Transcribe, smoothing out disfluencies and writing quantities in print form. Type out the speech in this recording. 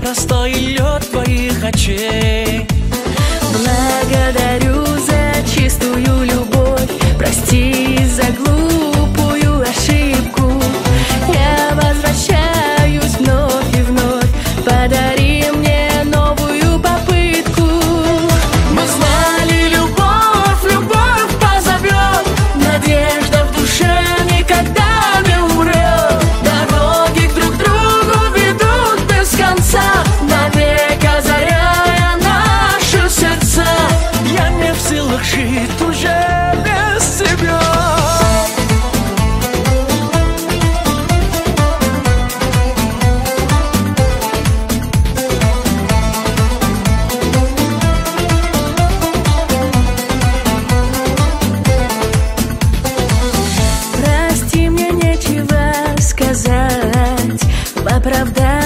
простой лед твоих очей. Благодарю за чистую любовь, прости за глупую ошибку. Я возвращаюсь вновь и вновь, подари мне новую попытку. Мы знали, любовь позовет, надежда в душе никогда не умрет. Дороги друг к другу ведут без конца, навек озаряя наши сердца. Я не в силах жить уже без тебя. Прости, мне нечего сказать в оправдании